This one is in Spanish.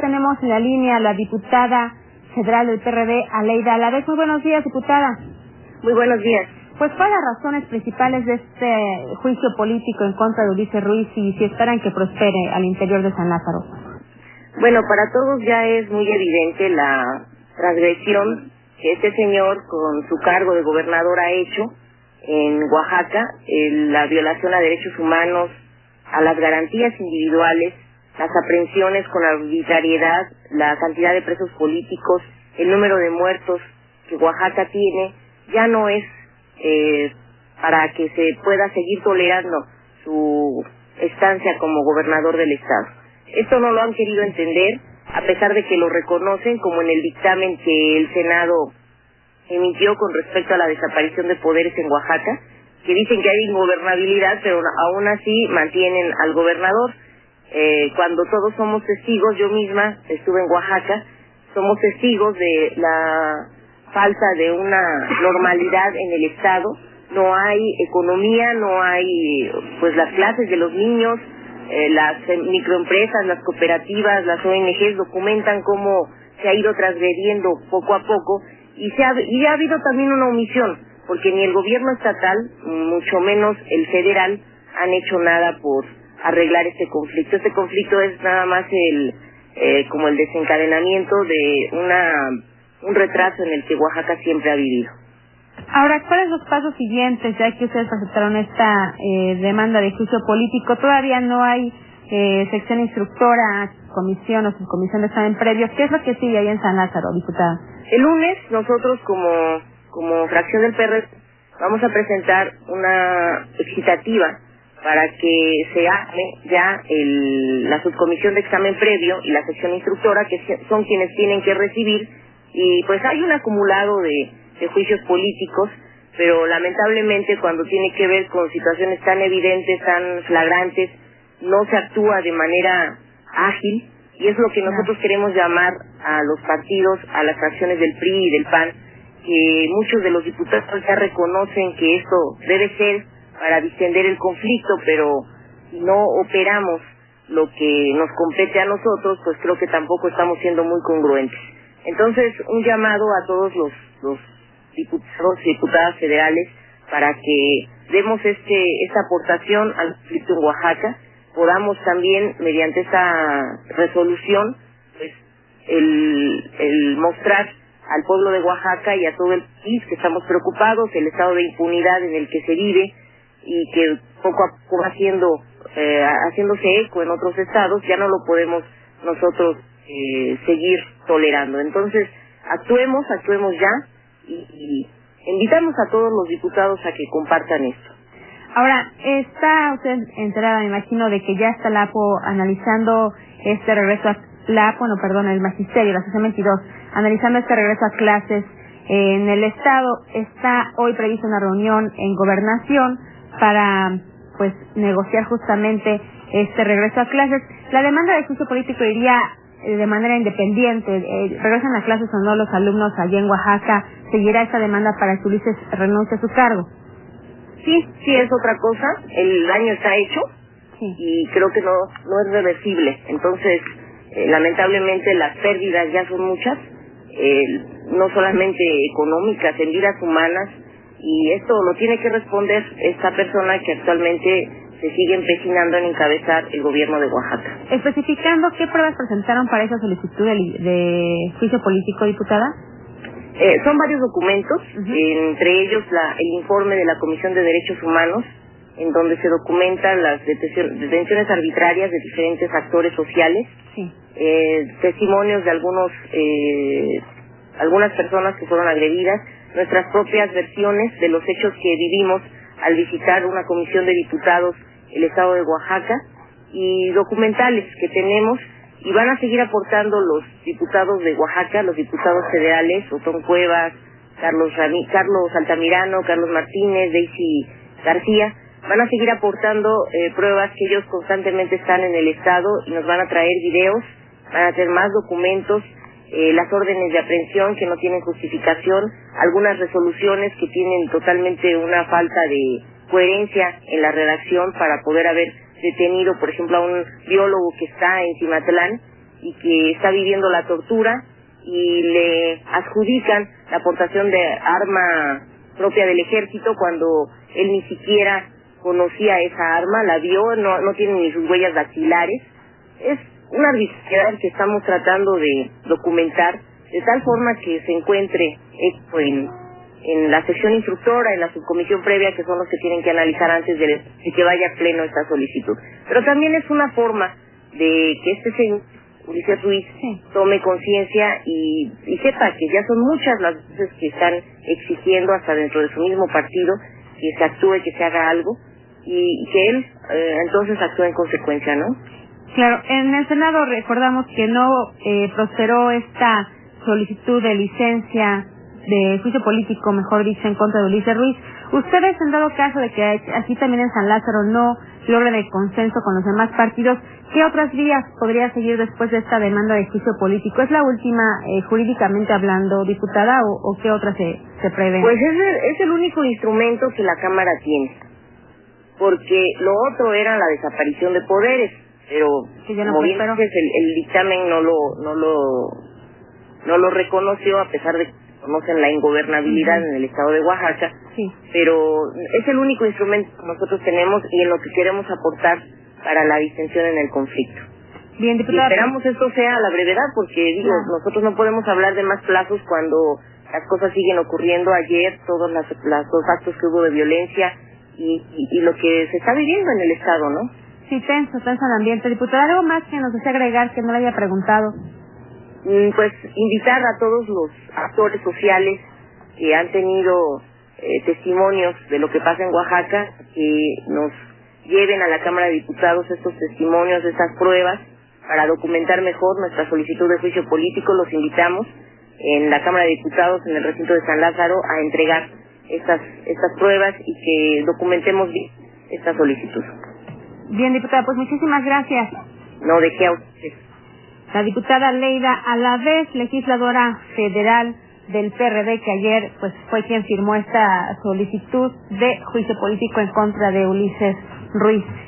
tenemos en la línea a la diputada federal del PRD, Aleida Alavez. Muy buenos días, diputada. Muy buenos días. Pues, ¿cuáles las razones principales de este juicio político en contra de Ulises Ruiz y si esperan que prospere al interior de San Lázaro? Bueno, para todos ya es muy evidente la transgresión que este señor con su cargo de gobernador ha hecho en Oaxaca, la violación a derechos humanos, a las garantías individuales, las aprehensiones con arbitrariedad, la cantidad de presos políticos, el número de muertos que Oaxaca tiene, ya no es para que se pueda seguir tolerando su estancia como gobernador del estado. Esto no lo han querido entender, a pesar de que lo reconocen, como en el dictamen que el Senado emitió con respecto a la desaparición de poderes en Oaxaca, que dicen que hay ingobernabilidad, pero aún así mantienen al gobernador. Cuando todos somos testigos, yo misma estuve en Oaxaca, somos testigos de la falta de una normalidad en el estado. No hay economía, no hay pues las clases de los niños, las microempresas, las cooperativas, las ONGs documentan cómo se ha ido transgrediendo poco a poco y ha habido también una omisión, porque ni el gobierno estatal, mucho menos el federal, han hecho nada por arreglar este conflicto. Este conflicto es nada más como el desencadenamiento de un retraso en el que Oaxaca siempre ha vivido. Ahora, ¿cuáles son los pasos siguientes, ya que ustedes aceptaron esta demanda de juicio político? Todavía no hay sección instructora, comisión o subcomisión de examen previo. ¿Qué es lo que sigue ahí en San Lázaro, diputada? El lunes nosotros como fracción del PRD vamos a presentar una excitativa para que se arme ya la subcomisión de examen previo y la sección instructora, que son quienes tienen que recibir, y pues hay un acumulado de juicios políticos, pero lamentablemente cuando tiene que ver con situaciones tan evidentes, tan flagrantes, no se actúa de manera ágil, y es lo que nosotros queremos llamar a los partidos, a las fracciones del PRI y del PAN, que muchos de los diputados ya reconocen que esto debe ser para distender el conflicto, pero si no operamos lo que nos compete a nosotros, pues creo que tampoco estamos siendo muy congruentes. Entonces, un llamado a todos los diputados y diputadas federales para que demos esta aportación al conflicto en Oaxaca, podamos también, mediante esta resolución, pues el mostrar al pueblo de Oaxaca y a todo el país que estamos preocupados, el estado de impunidad en el que se vive y que poco a poco va haciéndose eco en otros estados, ya no lo podemos nosotros seguir tolerando. Entonces, actuemos ya y invitamos a todos los diputados a que compartan esto. Ahora, está usted enterada, me imagino, de que ya está la APO analizando este regreso el Magisterio, la Asociación 22, analizando este regreso a clases en el Estado. Está hoy prevista una reunión en Gobernación para, pues, negociar justamente este regreso a clases. La demanda de juicio político iría de manera independiente. ¿Regresan a clases o no los alumnos allá en Oaxaca? ¿Seguirá esta demanda para que Ulises renuncie a su cargo? Sí es otra cosa. El daño está hecho y creo que no es reversible. Entonces, lamentablemente las pérdidas ya son muchas, no solamente económicas, en vidas humanas, y esto lo tiene que responder esta persona que actualmente se sigue empecinando en encabezar el gobierno de Oaxaca. Especificando, ¿qué pruebas presentaron para esa solicitud de juicio político, diputada? Son varios documentos, entre ellos el informe de la Comisión de Derechos Humanos, en donde se documentan las detenciones arbitrarias de diferentes actores sociales, testimonios de algunas personas que fueron agredidas, nuestras propias versiones de los hechos que vivimos al visitar una comisión de diputados el estado de Oaxaca, y documentales que tenemos, y van a seguir aportando los diputados de Oaxaca, los diputados federales, Otón Cuevas, Carlos Altamirano, Carlos Martínez, Daisy García. Van a seguir aportando pruebas que ellos constantemente están en el estado y nos van a traer videos, van a tener más documentos, las órdenes de aprehensión que no tienen justificación, algunas resoluciones que tienen totalmente una falta de coherencia en la redacción para poder haber detenido, por ejemplo, a un biólogo que está en Cimatlán y que está viviendo la tortura, y le adjudican la aportación de arma propia del ejército cuando él ni siquiera conocía esa arma, la vio, no tiene ni sus huellas dactilares. Es una arbitrariedad que estamos tratando de documentar de tal forma que se encuentre esto en la sección instructora, en la subcomisión previa, que son los que tienen que analizar antes de que vaya a pleno esta solicitud. Pero también es una forma de que este señor Ulises Ruiz tome conciencia y sepa que ya son muchas las veces que están exigiendo hasta dentro de su mismo partido que se actúe, que se haga algo, y que él entonces actúe en consecuencia, ¿no? Claro, en el Senado recordamos que no prosperó esta solicitud de licencia de juicio político, mejor dicho, en contra de Ulises Ruiz. Ustedes, en dado caso de que aquí también en San Lázaro no logren el consenso con los demás partidos, ¿qué otras vías podría seguir después de esta demanda de juicio político? ¿Es la última jurídicamente hablando, diputada, o qué otra se prevé? Pues es el único instrumento que la Cámara tiene, porque lo otro era la desaparición de poderes, pero como bien dices, el dictamen no lo reconoció, a pesar de que conocen la ingobernabilidad en el estado de Oaxaca, pero es el único instrumento que nosotros tenemos y en lo que queremos aportar para la distensión en el conflicto. Bien, diputada, y esperamos esto sea a la brevedad, porque nosotros no podemos hablar de más plazos cuando las cosas siguen ocurriendo. Ayer todos los actos que hubo de violencia y lo que se está viviendo en el estado, ¿no? Sí, tenso el ambiente. Diputada, ¿algo más que nos desea agregar que no le haya preguntado? Pues invitar a todos los actores sociales que han tenido testimonios de lo que pasa en Oaxaca, que nos lleven a la Cámara de Diputados estos testimonios, estas pruebas, para documentar mejor nuestra solicitud de juicio político. Los invitamos en la Cámara de Diputados, en el recinto de San Lázaro, a entregar estas pruebas y que documentemos bien esta solicitud. Bien, diputada, pues muchísimas gracias. No, de qué a usted. La diputada Leida Alavés, legisladora federal del PRD, que ayer pues fue quien firmó esta solicitud de juicio político en contra de Ulises Ruiz.